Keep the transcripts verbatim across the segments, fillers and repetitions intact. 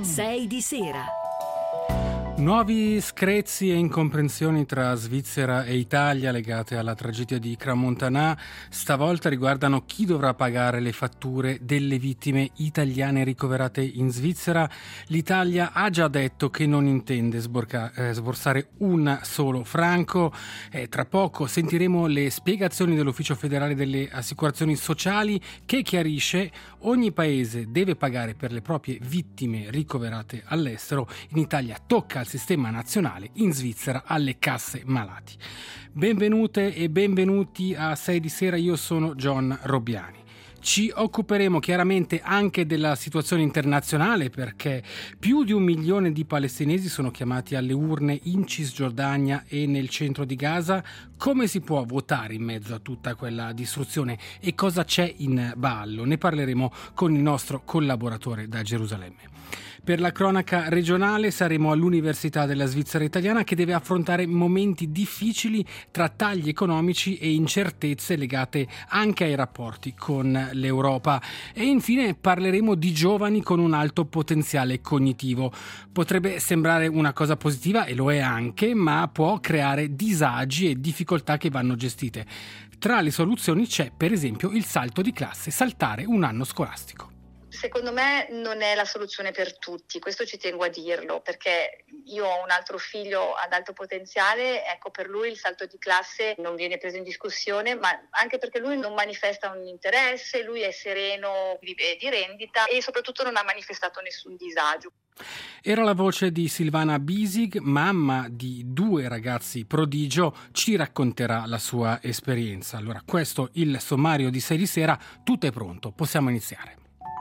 sei di sera. Nuovi screzi e incomprensioni tra Svizzera e Italia legate alla tragedia di Crans-Montana stavolta riguardano chi dovrà pagare le fatture delle vittime italiane ricoverate in Svizzera. L'Italia ha già detto che non intende sborca, eh, sborsare un solo franco. Eh, tra poco sentiremo le spiegazioni dell'Ufficio federale delle assicurazioni sociali che chiarisce: ogni paese deve pagare per le proprie vittime ricoverate all'estero. In Italia tocca al sistema nazionale, in Svizzera alle casse malati. Benvenute e benvenuti a sei di sera, io sono John Robbiani. Ci occuperemo chiaramente anche della situazione internazionale, perché più di un milione di palestinesi sono chiamati alle urne in Cisgiordania e nel centro di Gaza. Come si può votare in mezzo a tutta quella distruzione e cosa c'è in ballo? Ne parleremo con il nostro collaboratore da Gerusalemme. Per la cronaca regionale saremo all'Università della Svizzera Italiana, che deve affrontare momenti difficili tra tagli economici e incertezze legate anche ai rapporti con l'Europa. E infine parleremo di giovani con un alto potenziale cognitivo. Potrebbe sembrare una cosa positiva, e lo è anche, ma può creare disagi e difficoltà che vanno gestite. Tra le soluzioni c'è per esempio il salto di classe, saltare un anno scolastico. Secondo me non è la soluzione per tutti, questo ci tengo a dirlo, perché io ho un altro figlio ad alto potenziale, ecco, per lui il salto di classe non viene preso in discussione, ma anche perché lui non manifesta un interesse, lui è sereno, vive di rendita e soprattutto non ha manifestato nessun disagio. Era la voce di Silvana Bisig, mamma di due ragazzi prodigio, ci racconterà la sua esperienza. Allora, questo il sommario di sei di sera, tutto è pronto, possiamo iniziare.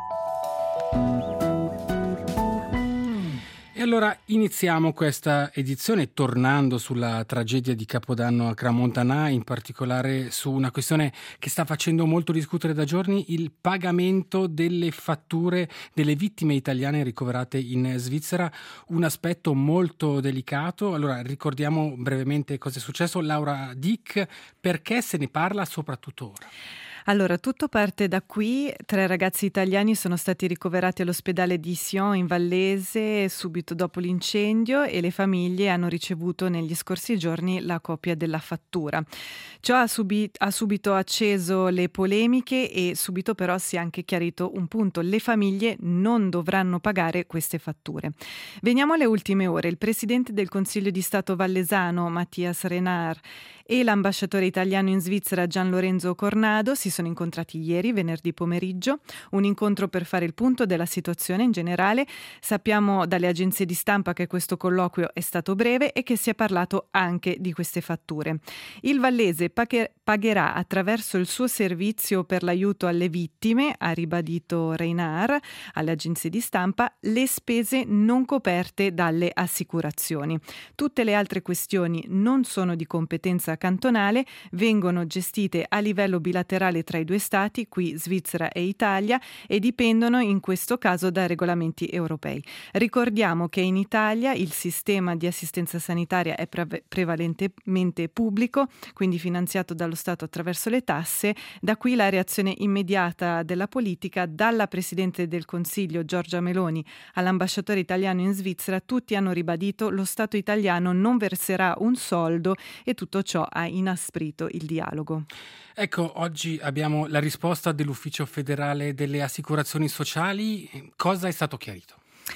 E allora iniziamo questa edizione tornando sulla tragedia di Capodanno a Crans-Montana, in particolare su una questione che sta facendo molto discutere da giorni: il pagamento delle fatture delle vittime italiane ricoverate in Svizzera, un aspetto molto delicato. Allora ricordiamo brevemente cosa è successo. Laura Dick, perché se ne parla soprattutto ora? Allora, tutto parte da qui. Tre ragazzi italiani sono stati ricoverati all'ospedale di Sion in Vallese subito dopo l'incendio e le famiglie hanno ricevuto negli scorsi giorni la copia della fattura. Ciò ha, subi- ha subito acceso le polemiche e subito però si è anche chiarito un punto: le famiglie non dovranno pagare queste fatture. Veniamo alle ultime ore. Il presidente del Consiglio di Stato vallesano Mathias Renard e l'ambasciatore italiano in Svizzera Gian Lorenzo Cornado si sono incontrati ieri, venerdì pomeriggio, un incontro per fare il punto della situazione in generale. Sappiamo dalle agenzie di stampa che questo colloquio è stato breve e che si è parlato anche di queste fatture. Il Vallese pagherà attraverso il suo servizio per l'aiuto alle vittime, ha ribadito Renard alle agenzie di stampa, le spese non coperte dalle assicurazioni. Tutte le altre questioni non sono di competenza cantonale, vengono gestite a livello bilaterale tra i due stati, qui Svizzera e Italia, e dipendono in questo caso da regolamenti europei. Ricordiamo che in Italia il sistema di assistenza sanitaria è pre- prevalentemente pubblico, quindi finanziato dallo Stato attraverso le tasse. Da qui la reazione immediata della politica, dalla Presidente del Consiglio Giorgia Meloni all'ambasciatore italiano in Svizzera. Tutti hanno ribadito: lo Stato italiano non verserà un soldo, e tutto ciò ha inasprito il dialogo. Ecco, oggi abbiamo la risposta dell'Ufficio federale delle assicurazioni sociali. Cosa è stato chiarito?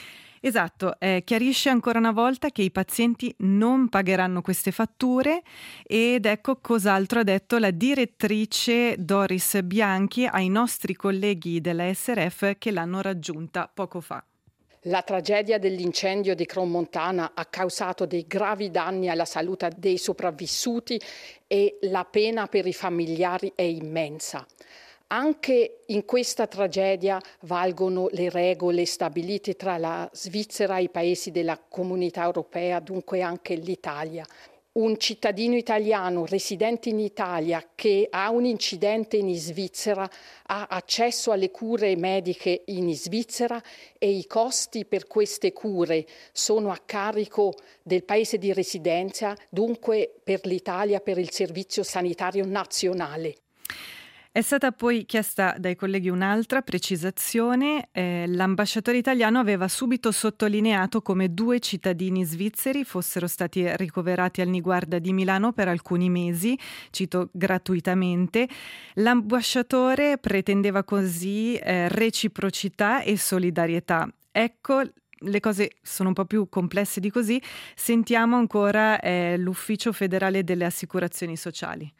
Esatto, eh, chiarisce ancora una volta che i pazienti non pagheranno queste fatture, ed ecco cos'altro ha detto la direttrice Doris Bianchi ai nostri colleghi della S R F che l'hanno raggiunta poco fa. La tragedia dell'incendio di Crans-Montana ha causato dei gravi danni alla salute dei sopravvissuti e la pena per i familiari è immensa. Anche in questa tragedia valgono le regole stabilite tra la Svizzera e i paesi della Comunità Europea, dunque anche l'Italia. Un cittadino italiano residente in Italia che ha un incidente in Svizzera ha accesso alle cure mediche in Svizzera e i costi per queste cure sono a carico del paese di residenza, dunque per l'Italia, per il Servizio Sanitario Nazionale. È stata poi chiesta dai colleghi un'altra precisazione. Eh, l'ambasciatore italiano aveva subito sottolineato come due cittadini svizzeri fossero stati ricoverati al Niguarda di Milano per alcuni mesi, cito gratuitamente. L'ambasciatore pretendeva così eh, reciprocità e solidarietà. Ecco, le cose sono un po' più complesse di così. Sentiamo ancora eh, l'Ufficio federale delle assicurazioni sociali.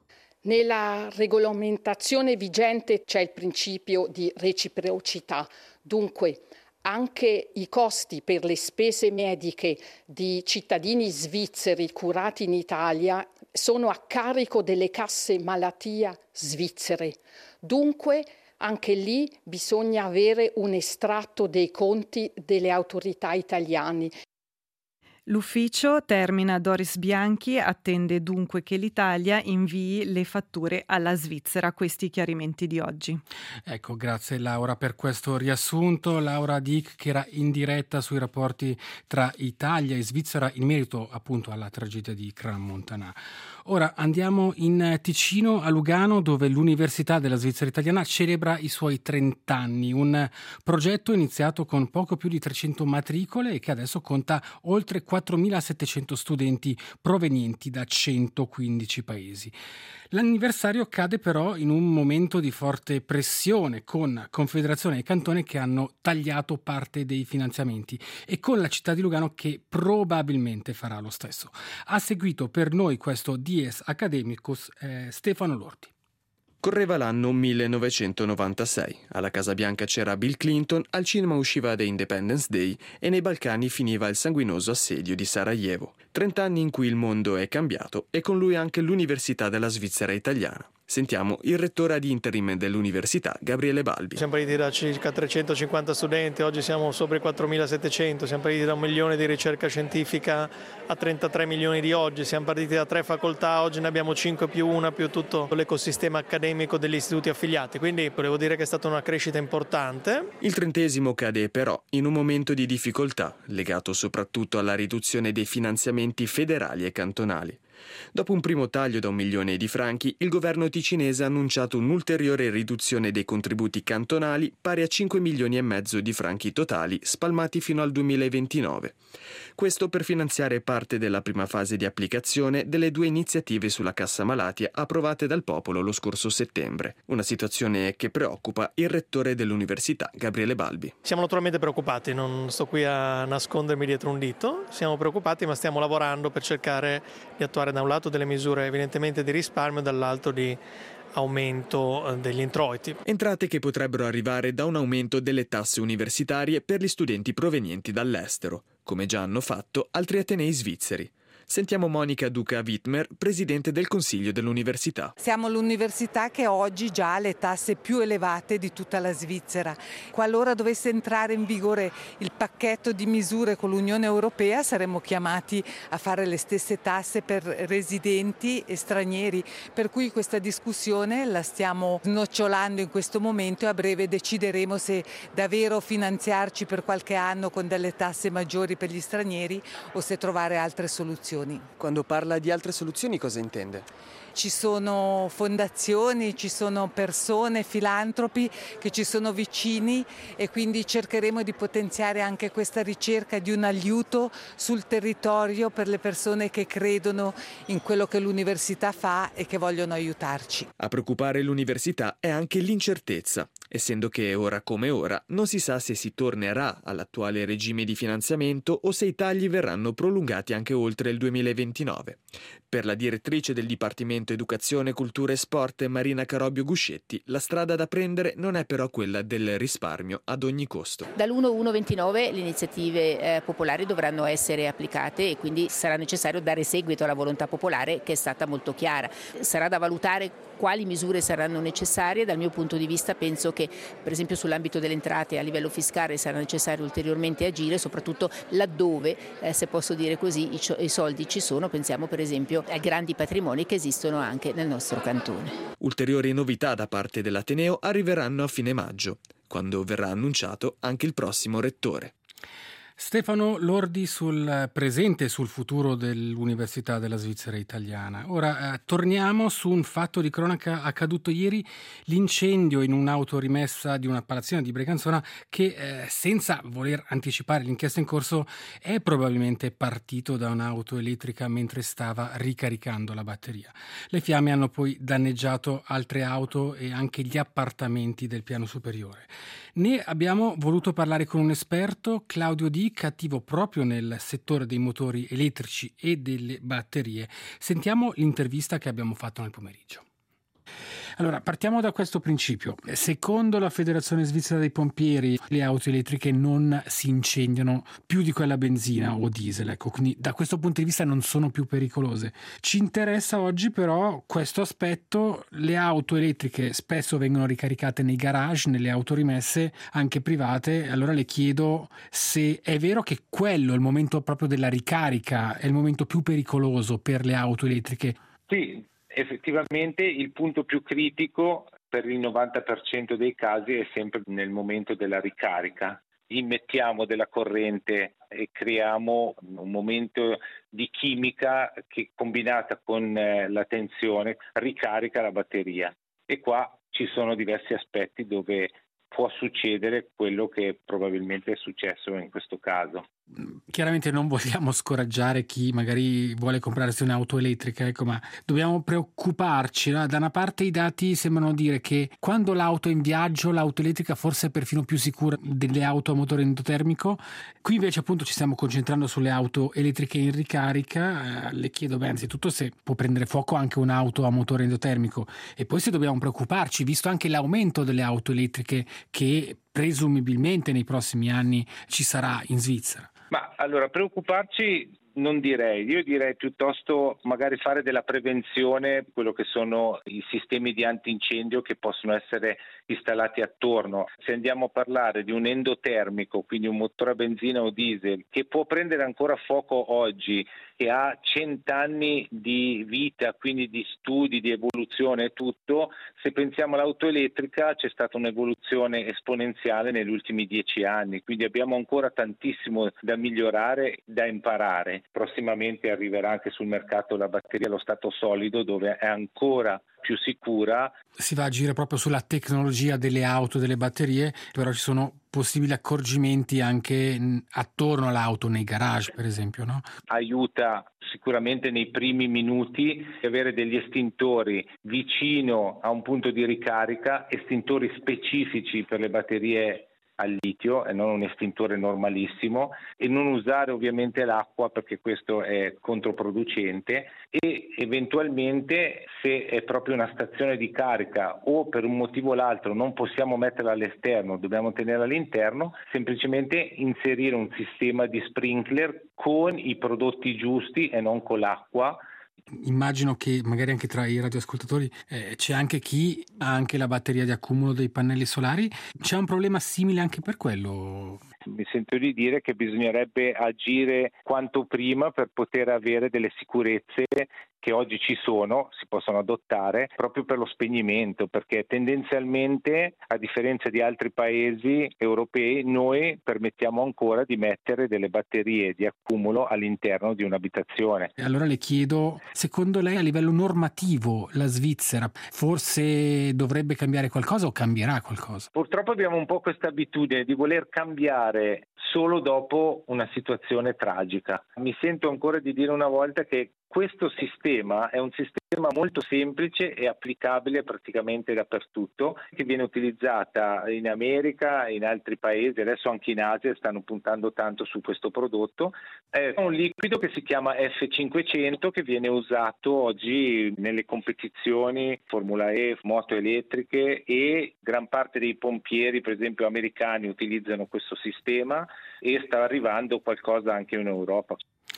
Nella regolamentazione vigente c'è il principio di reciprocità, dunque anche i costi per le spese mediche di cittadini svizzeri curati in Italia sono a carico delle casse malattia svizzere. Dunque anche lì bisogna avere un estratto dei conti delle autorità italiane. L'ufficio, termina Doris Bianchi, attende dunque che l'Italia invii le fatture alla Svizzera. Questi chiarimenti di oggi. Ecco, grazie Laura per questo riassunto. Laura Dick, che era in diretta sui rapporti tra Italia e Svizzera in merito appunto alla tragedia di Crans-Montana. Ora andiamo in Ticino, a Lugano, dove l'Università della Svizzera Italiana celebra i suoi trent'anni. Un progetto iniziato con poco più di trecento matricole e che adesso conta oltre quattromilasettecento studenti provenienti da centoquindici paesi. L'anniversario cade però in un momento di forte pressione, con Confederazione e Cantone che hanno tagliato parte dei finanziamenti e con la città di Lugano che probabilmente farà lo stesso. Ha seguito per noi questo Dies Academicus eh, Stefano Lordi. Correva l'anno millenovecentonovantasei. Alla Casa Bianca c'era Bill Clinton, al cinema usciva The Independence Day e nei Balcani finiva il sanguinoso assedio di Sarajevo. Trent'anni in cui il mondo è cambiato e con lui anche l'Università della Svizzera Italiana. Sentiamo il rettore ad interim dell'università, Gabriele Balbi. Siamo partiti da circa trecentocinquanta studenti, oggi siamo sopra i quattromilasettecento, siamo partiti da un milione di ricerca scientifica a trentatré milioni di oggi, siamo partiti da tre facoltà, oggi ne abbiamo cinque più una più tutto l'ecosistema accademico degli istituti affiliati, quindi volevo dire che è stata una crescita importante. Il trentesimo cade però in un momento di difficoltà, legato soprattutto alla riduzione dei finanziamenti federali e cantonali. Dopo un primo taglio da un milione di franchi, il governo ticinese ha annunciato un'ulteriore riduzione dei contributi cantonali pari a cinque milioni e mezzo di franchi totali, spalmati fino al duemilaventinove. Questo per finanziare parte della prima fase di applicazione delle due iniziative sulla cassa malati approvate dal popolo lo scorso settembre. Una situazione che preoccupa il rettore dell'università, Gabriele Balbi. Siamo naturalmente preoccupati, non sto qui a nascondermi dietro un dito, siamo preoccupati ma stiamo lavorando per cercare di attuare da un lato delle misure evidentemente di risparmio, dall'altro di aumento degli introiti. Entrate che potrebbero arrivare da un aumento delle tasse universitarie per gli studenti provenienti dall'estero, come già hanno fatto altri atenei svizzeri. Sentiamo Monica Duca-Wittmer, presidente del Consiglio dell'Università. Siamo l'università che oggi già ha le tasse più elevate di tutta la Svizzera. Qualora dovesse entrare in vigore il pacchetto di misure con l'Unione Europea, saremmo chiamati a fare le stesse tasse per residenti e stranieri. Per cui questa discussione la stiamo snocciolando in questo momento e a breve decideremo se davvero finanziarci per qualche anno con delle tasse maggiori per gli stranieri o se trovare altre soluzioni. Quando parla di altre soluzioni cosa intende? Ci sono fondazioni, ci sono persone, filantropi che ci sono vicini e quindi cercheremo di potenziare anche questa ricerca di un aiuto sul territorio per le persone che credono in quello che l'università fa e che vogliono aiutarci. A preoccupare l'università è anche l'incertezza, essendo che ora come ora non si sa se si tornerà all'attuale regime di finanziamento o se i tagli verranno prolungati anche oltre il duemilaventinove. Per la direttrice del Dipartimento Educazione, Cultura e Sport, Marina Carobio Guscetti, la strada da prendere non è però quella del risparmio ad ogni costo. Dall'uno uno ventinove le iniziative eh, popolari dovranno essere applicate e quindi sarà necessario dare seguito alla volontà popolare che è stata molto chiara. Sarà da valutare quali misure saranno necessarie. Dal mio punto di vista penso che per esempio sull'ambito delle entrate a livello fiscale sarà necessario ulteriormente agire, soprattutto laddove, eh, se posso dire così, i, i soldi ci sono. Pensiamo per esempio ai grandi patrimoni che esistono anche nel nostro cantone. Ulteriori novità da parte dell'Ateneo arriveranno a fine maggio, quando verrà annunciato anche il prossimo rettore. Stefano Lordi sul presente e sul futuro dell'Università della Svizzera Italiana. Ora eh, torniamo su un fatto di cronaca accaduto ieri, l'incendio in un'auto rimessa di una palazzina di Breganzona che, eh, senza voler anticipare l'inchiesta in corso, è probabilmente partito da un'auto elettrica mentre stava ricaricando la batteria. Le fiamme hanno poi danneggiato altre auto e anche gli appartamenti del piano superiore. Ne abbiamo voluto parlare con un esperto, Claudio Dick, attivo proprio nel settore dei motori elettrici e delle batterie. Sentiamo l'intervista che abbiamo fatto nel pomeriggio. Allora, partiamo da questo principio. Secondo la Federazione Svizzera dei Pompieri, le auto elettriche non si incendiano più di quella a benzina o diesel, ecco, quindi da questo punto di vista non sono più pericolose. Ci interessa oggi però questo aspetto. Le auto elettriche spesso vengono ricaricate nei garage, nelle auto rimesse, anche private. Allora le chiedo se è vero che quello, il momento proprio della ricarica, è il momento più pericoloso per le auto elettriche. Sì. Effettivamente il punto più critico per il novanta per cento dei casi è sempre nel momento della ricarica. Immettiamo della corrente e creiamo un momento di chimica che, combinata con la tensione, ricarica la batteria. E qua ci sono diversi aspetti dove può succedere quello che probabilmente è successo in questo caso. Chiaramente non vogliamo scoraggiare chi magari vuole comprarsi un'auto elettrica, ecco, ma dobbiamo preoccuparci, no? Da una parte i dati sembrano dire che quando l'auto è in viaggio, l'auto elettrica forse è perfino più sicura delle auto a motore endotermico. Qui invece appunto ci stiamo concentrando sulle auto elettriche in ricarica. Eh, le chiedo beh, anzitutto se può prendere fuoco anche un'auto a motore endotermico e poi se dobbiamo preoccuparci, visto anche l'aumento delle auto elettriche che presumibilmente nei prossimi anni ci sarà in Svizzera. Ma allora preoccuparci non direi, io direi piuttosto magari fare della prevenzione, quello che sono i sistemi di antincendio che possono essere installati attorno. Se andiamo a parlare di un endotermico, quindi un motore a benzina o diesel, che può prendere ancora fuoco oggi, che ha cent'anni di vita, quindi di studi, di evoluzione e tutto, se pensiamo all'auto elettrica c'è stata un'evoluzione esponenziale negli ultimi dieci anni, quindi abbiamo ancora tantissimo da migliorare, da imparare. Prossimamente arriverà anche sul mercato la batteria allo stato solido, dove è ancora più sicura. Si va a agire proprio sulla tecnologia delle auto, delle batterie, però ci sono possibili accorgimenti anche attorno all'auto, nei garage per esempio, no? Aiuta sicuramente nei primi minuti avere degli estintori vicino a un punto di ricarica, estintori specifici per le batterie al litio e non un estintore normalissimo, e non usare ovviamente l'acqua perché questo è controproducente, e eventualmente se è proprio una stazione di carica o per un motivo o l'altro non possiamo metterla all'esterno, dobbiamo tenerla all'interno, semplicemente inserire un sistema di sprinkler con i prodotti giusti e non con l'acqua. Immagino che magari anche tra i radioascoltatori eh, c'è anche chi ha anche la batteria di accumulo dei pannelli solari. C'è un problema simile anche per quello? Mi sento di dire che bisognerebbe agire quanto prima per poter avere delle sicurezze che oggi ci sono, si possono adottare proprio per lo spegnimento, perché tendenzialmente, a differenza di altri paesi europei, noi permettiamo ancora di mettere delle batterie di accumulo all'interno di un'abitazione. E allora le chiedo, secondo lei a livello normativo la Svizzera forse dovrebbe cambiare qualcosa o cambierà qualcosa? Purtroppo abbiamo un po' questa abitudine di voler cambiare solo dopo una situazione tragica. Mi sento ancora di dire una volta che questo sistema è un sistema molto semplice e applicabile praticamente dappertutto, che viene utilizzata in America, in altri paesi, adesso anche in Asia stanno puntando tanto su questo prodotto. È un liquido che si chiama F cinquecento che viene usato oggi nelle competizioni Formula E, moto elettriche, e gran parte dei pompieri, per esempio americani, utilizzano questo sistema e sta arrivando qualcosa anche in Europa.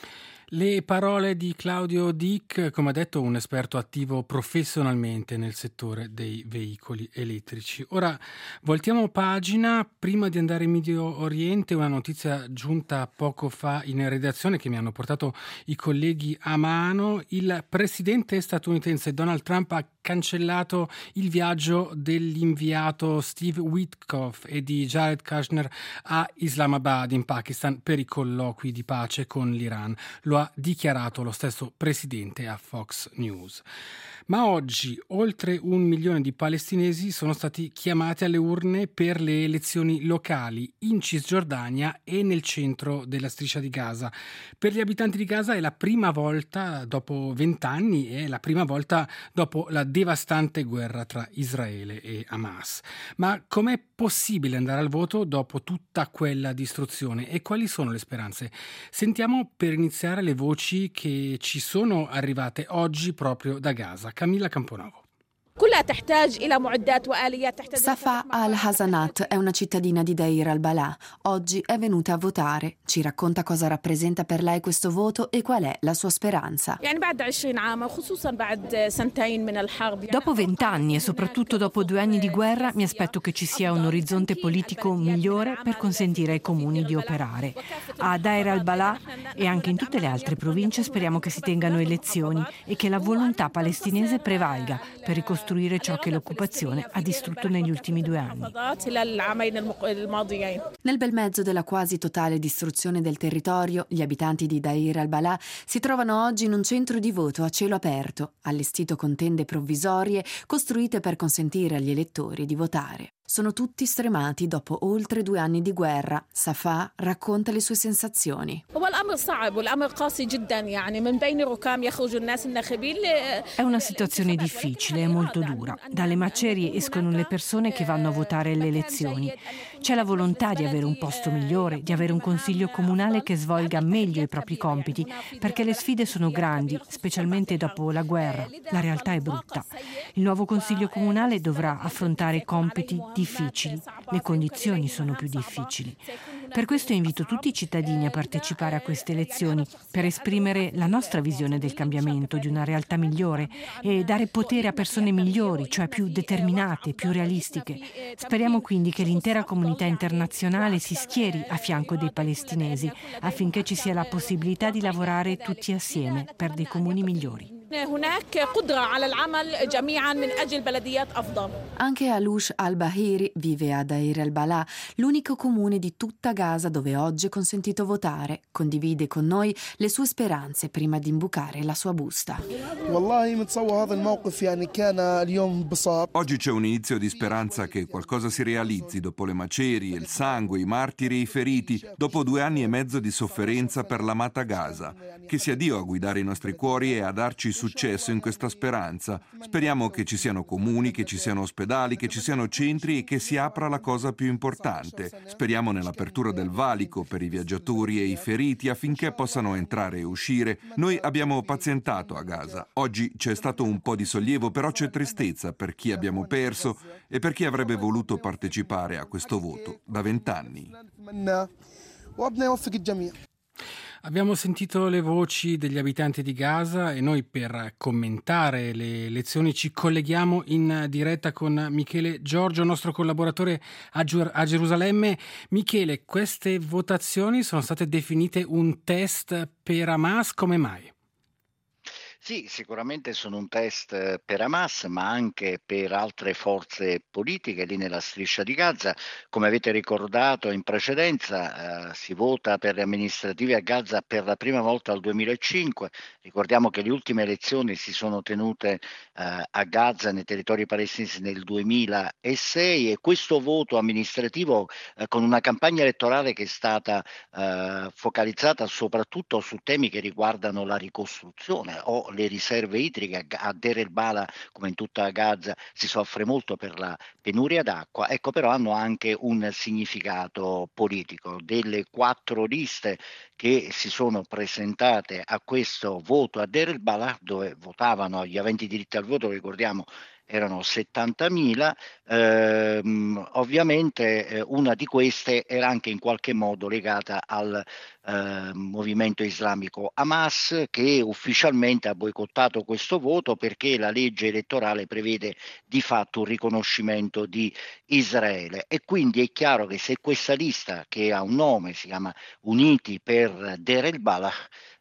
Le parole di Claudio Dick, come ha detto, un esperto attivo professionalmente nel settore dei veicoli elettrici. Ora voltiamo pagina. Prima di andare in Medio Oriente, una notizia giunta poco fa in redazione che mi hanno portato i colleghi a mano. Il presidente statunitense Donald Trump ha cancellato il viaggio dell'inviato Steve Witkoff e di Jared Kushner a Islamabad in Pakistan per i colloqui di pace con l'Iran. Lo ha dichiarato lo stesso presidente a Fox News. Ma oggi oltre un milione di palestinesi sono stati chiamati alle urne per le elezioni locali in Cisgiordania e nel centro della striscia di Gaza. Per gli abitanti di Gaza è la prima volta dopo vent'anni, è la prima volta dopo la devastante guerra tra Israele e Hamas. Ma com'è possibile andare al voto dopo tutta quella distruzione e quali sono le speranze? Sentiamo per iniziare le voci che ci sono arrivate oggi proprio da Gaza. Camilla Camponovo. Safa al-Hasanat è una cittadina di Deir al-Balà. Oggi è venuta a votare. Ci racconta cosa rappresenta per lei questo voto e qual è la sua speranza. Dopo vent'anni e soprattutto dopo due anni di guerra mi aspetto che ci sia un orizzonte politico migliore per consentire ai comuni di operare. A Deir al-Balà e anche in tutte le altre province speriamo che si tengano elezioni e che la volontà palestinese prevalga per ricostruire ciò che l'occupazione ha distrutto negli ultimi due anni. Nel bel mezzo della quasi totale distruzione del territorio, gli abitanti di Deir al-Balà si trovano oggi in un centro di voto a cielo aperto, allestito con tende provvisorie costruite per consentire agli elettori di votare. Sono tutti stremati dopo oltre due anni di guerra. Safa racconta le sue sensazioni. È una situazione difficile e molto dura. Dalle macerie escono le persone che vanno a votare alle elezioni. C'è la volontà di avere un posto migliore, di avere un consiglio comunale che svolga meglio i propri compiti, perché le sfide sono grandi, specialmente dopo la guerra. La realtà è brutta. Il nuovo consiglio comunale dovrà affrontare compiti difficili, le condizioni sono più difficili. Per questo invito tutti i cittadini a partecipare a queste elezioni per esprimere la nostra visione del cambiamento, di una realtà migliore e dare potere a persone migliori, cioè più determinate, più realistiche. Speriamo quindi che l'intera comunità internazionale si schieri a fianco dei palestinesi affinché ci sia la possibilità di lavorare tutti assieme per dei comuni migliori. Anche Alush al-Bahiri vive a Deir al-Balà, l'unico comune di tutta Gaza dove oggi è consentito votare. Condivide con noi le sue speranze prima di imbucare la sua busta. Oggi c'è un inizio di speranza che qualcosa si realizzi dopo le macerie, il sangue, i martiri e i feriti, dopo due anni e mezzo di sofferenza per l'amata Gaza. Che sia Dio a guidare i nostri cuori e a darci successo in questa speranza. Speriamo che ci siano comuni, che ci siano ospedali, che ci siano centri e che si apra la cosa più importante. Speriamo nell'apertura del valico per i viaggiatori e i feriti affinché possano entrare e uscire. Noi abbiamo pazientato a Gaza. Oggi c'è stato un po' di sollievo, però c'è tristezza per chi abbiamo perso e per chi avrebbe voluto partecipare a questo voto da vent'anni. Abbiamo sentito le voci degli abitanti di Gaza e noi per commentare le elezioni ci colleghiamo in diretta con Michele Giorgio, nostro collaboratore a, Giur- a Gerusalemme. Michele, queste votazioni sono state definite un test per Hamas, come mai? Sì, sicuramente sono un test per Hamas, ma anche per altre forze politiche lì nella striscia di Gaza. Come avete ricordato in precedenza, eh, si vota per le amministrative a Gaza per la prima volta dal duemilacinque. Ricordiamo che le ultime elezioni si sono tenute eh, a Gaza, nei territori palestinesi, nel duemilasei, e questo voto amministrativo eh, con una campagna elettorale che è stata eh, focalizzata soprattutto su temi che riguardano la ricostruzione o le riserve idriche. A Deir el-Balà, come in tutta Gaza, si soffre molto per la penuria d'acqua, ecco, però hanno anche un significato politico. Delle quattro liste che si sono presentate a questo voto a Deir el-Balà, dove votavano gli aventi diritto al voto, ricordiamo, erano settantamila, ehm, ovviamente eh, una di queste era anche in qualche modo legata al eh, movimento islamico Hamas, che ufficialmente ha boicottato questo voto perché la legge elettorale prevede di fatto un riconoscimento di Israele, e quindi è chiaro che se questa lista, che ha un nome, si chiama Uniti per Deir el-Balà,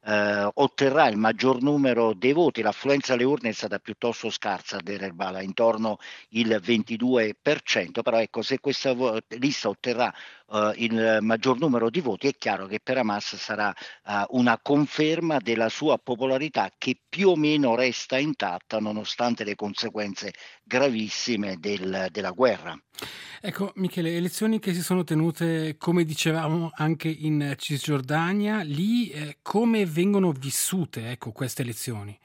eh, otterrà il maggior numero dei voti. L'affluenza alle urne è stata piuttosto scarsa a Deir el-Balah, intorno il ventidue per cento, però ecco, se questa vo- lista otterrà Uh, il maggior numero di voti, è chiaro che per Hamas sarà uh, una conferma della sua popolarità, che più o meno resta intatta nonostante le conseguenze gravissime del, della guerra. Ecco Michele, elezioni che si sono tenute, come dicevamo, anche in Cisgiordania, lì eh, come vengono vissute, ecco, queste elezioni?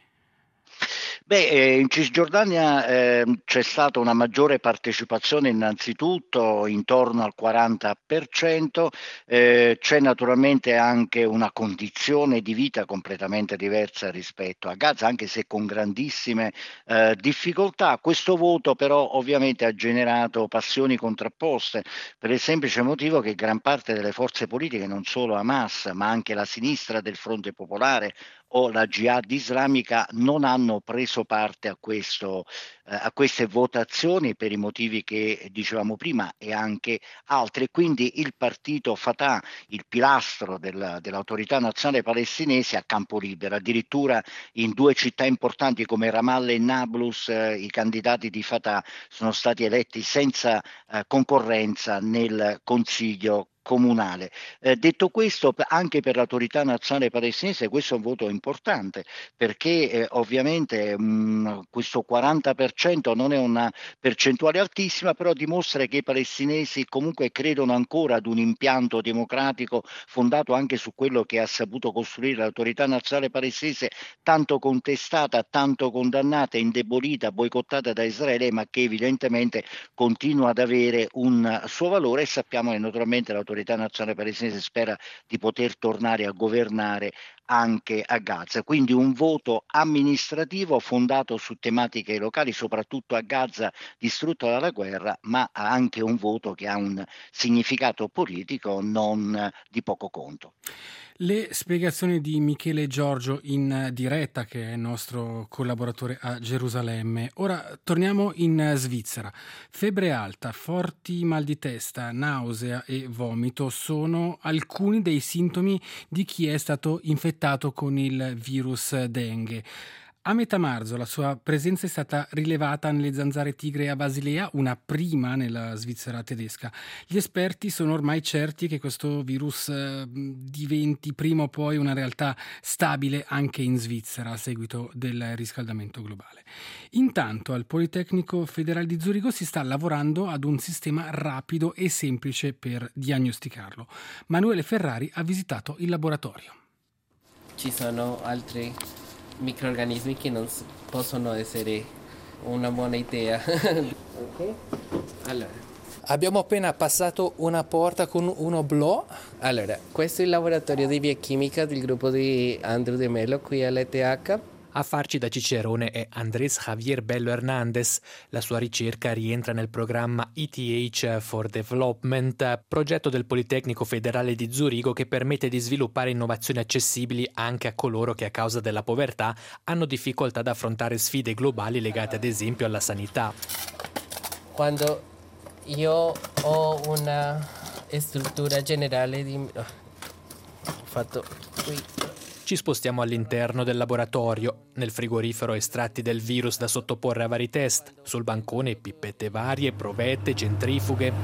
Beh, eh, in Cisgiordania eh, c'è stata una maggiore partecipazione innanzitutto, intorno al quaranta per cento, eh, c'è naturalmente anche una condizione di vita completamente diversa rispetto a Gaza, anche se con grandissime eh, difficoltà. Questo voto però ovviamente ha generato passioni contrapposte, per il semplice motivo che gran parte delle forze politiche, non solo Hamas, ma anche la sinistra del Fronte Popolare o la Jihad islamica, non hanno preso parte a, questo, eh, a queste votazioni per i motivi che dicevamo prima e anche altri. Quindi il partito Fatah, il pilastro del, dell'autorità nazionale palestinese, a campo libero. Addirittura in due città importanti come Ramallah e Nablus eh, i candidati di Fatah sono stati eletti senza eh, concorrenza nel Consiglio comunale. Eh, detto questo, anche per l'autorità nazionale palestinese questo è un voto importante, perché eh, ovviamente mh, questo quaranta per cento non è una percentuale altissima, però dimostra che i palestinesi comunque credono ancora ad un impianto democratico fondato anche su quello che ha saputo costruire l'autorità nazionale palestinese, tanto contestata, tanto condannata, indebolita, boicottata da Israele, ma che evidentemente continua ad avere un suo valore, e sappiamo che naturalmente l'autorità l'autorità nazionale palestinese spera di poter tornare a governare anche a Gaza. Quindi un voto amministrativo fondato su tematiche locali, soprattutto a Gaza distrutta dalla guerra, ma anche un voto che ha un significato politico non di poco conto. Le spiegazioni di Michele Giorgio in diretta, che è il nostro collaboratore a Gerusalemme. Ora torniamo in Svizzera. Febbre alta, forti mal di testa, nausea e vomito sono alcuni dei sintomi di chi è stato infettato con il virus dengue. A metà marzo la sua presenza è stata rilevata nelle zanzare tigre a Basilea, una prima nella Svizzera tedesca. Gli esperti sono ormai certi che questo virus eh, diventi prima o poi una realtà stabile anche in Svizzera a seguito del riscaldamento globale. Intanto al Politecnico Federale di Zurigo si sta lavorando ad un sistema rapido e semplice per diagnosticarlo. Manuele Ferrari ha visitato il laboratorio. Ci sono altri microrganismi che non possono essere una buona idea. Ok? Allora, abbiamo appena passato una porta con un oblò. Allora, questo è il laboratorio di biochimica del gruppo di Andrew De Mello qui all'E T H. A farci da cicerone è Andrés Javier Bello Hernández. La sua ricerca rientra nel programma E T H for Development, progetto del Politecnico Federale di Zurigo che permette di sviluppare innovazioni accessibili anche a coloro che a causa della povertà hanno difficoltà ad affrontare sfide globali legate ad esempio alla sanità. Quando io ho una struttura generale di... Oh, ho fatto qui... Ci spostiamo all'interno del laboratorio. Nel frigorifero estratti del virus da sottoporre a vari test. Sul bancone pipette varie, provette, centrifughe.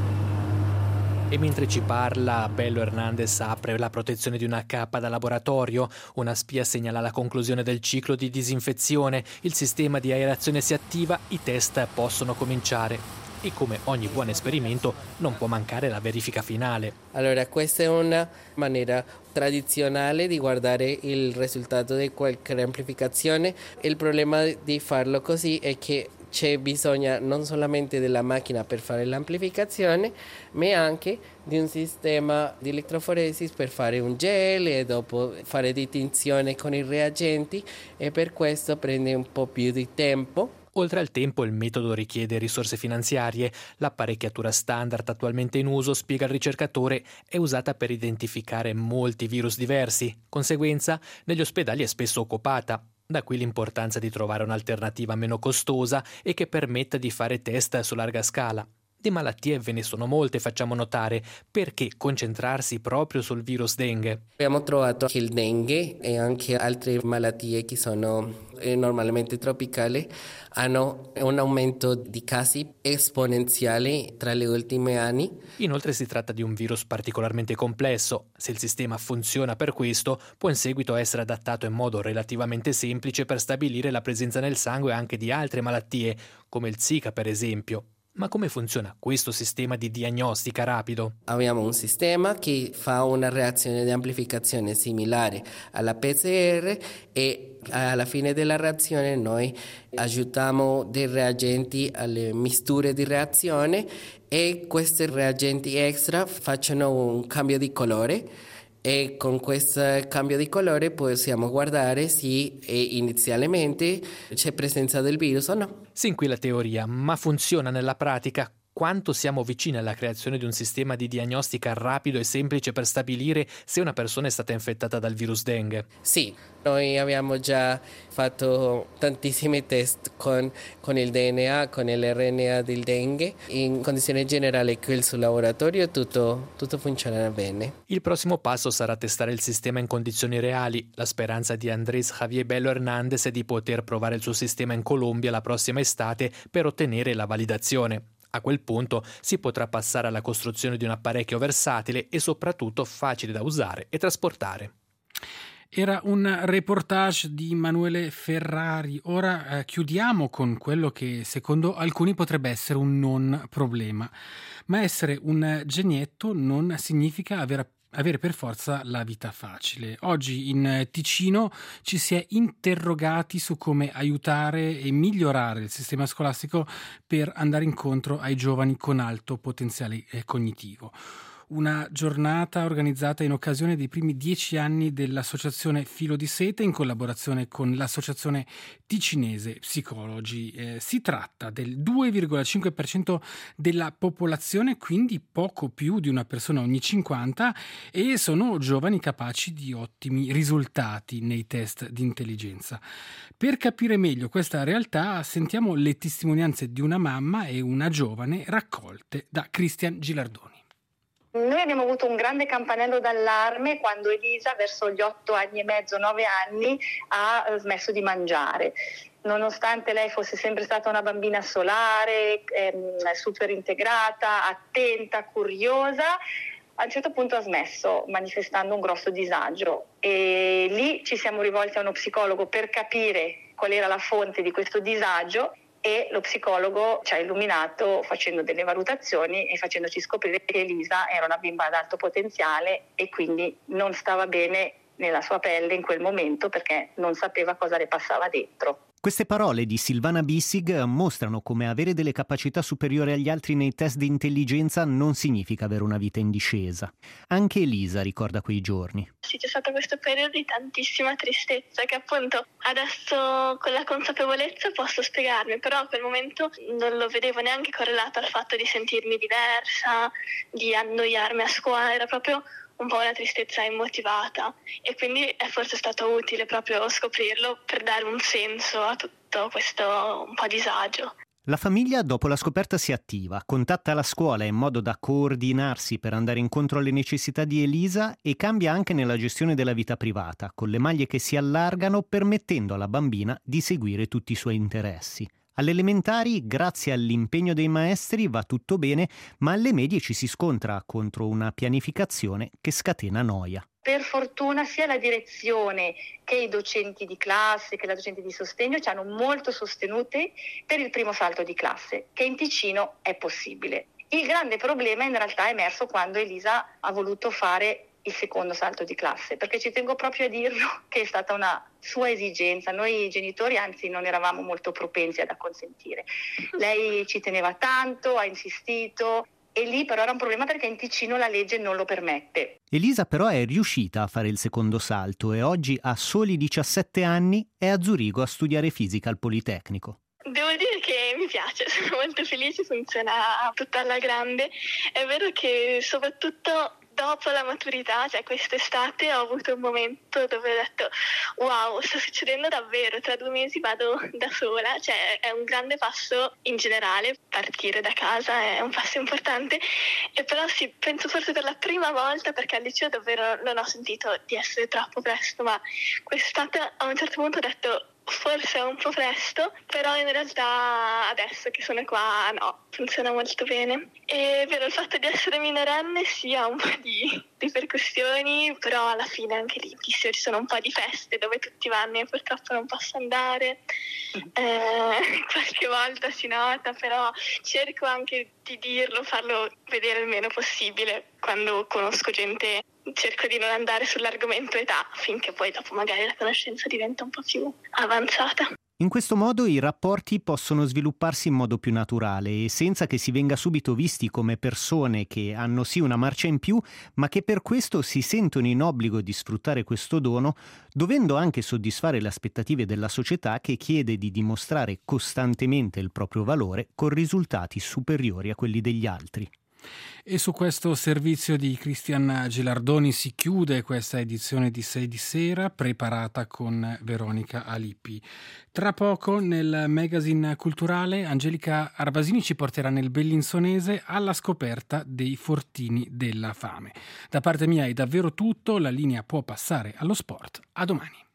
E mentre ci parla, Bello Hernández apre la protezione di una cappa da laboratorio. Una spia segnala la conclusione del ciclo di disinfezione. Il sistema di aerazione si attiva, i test possono cominciare. E come ogni buon esperimento non può mancare la verifica finale. Allora, questa è una maniera tradizionale di guardare il risultato di qualche amplificazione. Il problema di farlo così è che c'è bisogno non solamente della macchina per fare l'amplificazione, ma anche di un sistema di elettroforesi per fare un gel e dopo fare distinzione con i reagenti, e per questo prende un po' più di tempo. Oltre al tempo, il metodo richiede risorse finanziarie. L'apparecchiatura standard attualmente in uso, spiega il ricercatore, è usata per identificare molti virus diversi. Conseguenza, negli ospedali è spesso occupata. Da qui l'importanza di trovare un'alternativa meno costosa e che permetta di fare test su larga scala. Di malattie ve ne sono molte, facciamo notare. Perché concentrarsi proprio sul virus dengue? Abbiamo trovato che il dengue e anche altre malattie che sono normalmente tropicali hanno un aumento di casi esponenziale tra gli ultimi anni. Inoltre si tratta di un virus particolarmente complesso. Se il sistema funziona per questo, può in seguito essere adattato in modo relativamente semplice per stabilire la presenza nel sangue anche di altre malattie, come il Zika per esempio. Ma come funziona questo sistema di diagnostica rapido? Abbiamo un sistema che fa una reazione di amplificazione similare alla P C R e alla fine della reazione noi aggiungiamo dei reagenti alle misture di reazione e questi reagenti extra facciano un cambio di colore. E con questo cambio di colore possiamo guardare se inizialmente c'è presenza del virus o no. Sin qui la teoria, ma funziona nella pratica? Quanto siamo vicini alla creazione di un sistema di diagnostica rapido e semplice per stabilire se una persona è stata infettata dal virus dengue? Sì, noi abbiamo già fatto tantissimi test con, con il D N A, con l'R N A del dengue. In condizione generale qui sul laboratorio tutto, tutto funziona bene. Il prossimo passo sarà testare il sistema in condizioni reali. La speranza di Andrés Javier Bello Hernández è di poter provare il suo sistema in Colombia la prossima estate per ottenere la validazione. A quel punto si potrà passare alla costruzione di un apparecchio versatile e soprattutto facile da usare e trasportare. Era un reportage di Emanuele Ferrari. Ora eh, chiudiamo con quello che secondo alcuni potrebbe essere un non problema. Ma essere un genietto non significa aver avere per forza la vita facile. Oggi in Ticino ci si è interrogati su come aiutare e migliorare il sistema scolastico per andare incontro ai giovani con alto potenziale cognitivo. Una giornata organizzata in occasione dei primi dieci anni dell'associazione Filo di Sete in collaborazione con l'associazione ticinese Psicologi. Eh, si tratta del due virgola cinque per cento della popolazione, quindi poco più di una persona ogni cinquanta, e sono giovani capaci di ottimi risultati nei test di intelligenza. Per capire meglio questa realtà sentiamo le testimonianze di una mamma e una giovane raccolte da Cristian Gilardoni. Noi abbiamo avuto un grande campanello d'allarme quando Elisa, verso gli otto anni e mezzo, nove anni, ha smesso di mangiare. Nonostante lei fosse sempre stata una bambina solare, ehm, super integrata, attenta, curiosa, a un certo punto ha smesso, manifestando un grosso disagio. E lì ci siamo rivolti a uno psicologo per capire qual era la fonte di questo disagio. E lo psicologo ci ha illuminato facendo delle valutazioni e facendoci scoprire che Elisa era una bimba ad alto potenziale e quindi non stava bene nella sua pelle in quel momento perché non sapeva cosa le passava dentro. Queste parole di Silvana Bissig mostrano come avere delle capacità superiori agli altri nei test di intelligenza non significa avere una vita in discesa. Anche Elisa ricorda quei giorni. Sì, c'è stato questo periodo di tantissima tristezza che appunto adesso con la consapevolezza posso spiegarmi, però a quel momento non lo vedevo neanche correlato al fatto di sentirmi diversa, di annoiarmi a scuola, era proprio un po' una tristezza immotivata e quindi è forse stato utile proprio scoprirlo per dare un senso a tutto questo un po' disagio. La famiglia dopo la scoperta si attiva, contatta la scuola in modo da coordinarsi per andare incontro alle necessità di Elisa e cambia anche nella gestione della vita privata, con le maglie che si allargano permettendo alla bambina di seguire tutti i suoi interessi. Alle elementari, grazie all'impegno dei maestri, va tutto bene, ma alle medie ci si scontra contro una pianificazione che scatena noia. Per fortuna sia la direzione che i docenti di classe, che la docente di sostegno ci hanno molto sostenuti per il primo salto di classe, che in Ticino è possibile. Il grande problema in realtà è emerso quando Elisa ha voluto fare il secondo salto di classe, perché ci tengo proprio a dirlo che è stata una sua esigenza. Noi genitori anzi non eravamo molto propensi ad acconsentire. Lei ci teneva tanto, ha insistito e lì però era un problema perché in Ticino la legge non lo permette. Elisa però è riuscita a fare il secondo salto e oggi a soli diciassette anni è a Zurigo a studiare fisica al Politecnico. Devo dire che mi piace, sono molto felice, funziona tutta alla grande. È vero che soprattutto dopo la maturità, cioè quest'estate, ho avuto un momento dove ho detto wow, sta succedendo davvero, tra due mesi vado da sola, cioè è un grande passo in generale, partire da casa è un passo importante, e però sì, penso forse per la prima volta, perché al liceo davvero non ho sentito di essere troppo presto, ma quest'estate a un certo punto ho detto forse è un po' presto, però in realtà adesso che sono qua no, funziona molto bene. È vero, il fatto di essere minorenne sì, ha un po' di ripercussioni, però alla fine anche lì ci sono un po' di feste dove tutti vanno e purtroppo non posso andare. Eh, qualche volta si nota, però cerco anche di dirlo, farlo vedere il meno possibile. Quando conosco gente cerco di non andare sull'argomento età, finché poi dopo magari la conoscenza diventa un po' più avanzata. In questo modo i rapporti possono svilupparsi in modo più naturale e senza che si venga subito visti come persone che hanno sì una marcia in più, ma che per questo si sentono in obbligo di sfruttare questo dono, dovendo anche soddisfare le aspettative della società che chiede di dimostrare costantemente il proprio valore con risultati superiori a quelli degli altri. E su questo servizio di Cristian Gilardoni si chiude questa edizione di sei di sera, preparata con Veronica Alippi. Tra poco nel magazine culturale Angelica Arbasini ci porterà nel Bellinsonese alla scoperta dei fortini della fame. Da parte mia è davvero tutto, la linea può passare allo sport. A domani.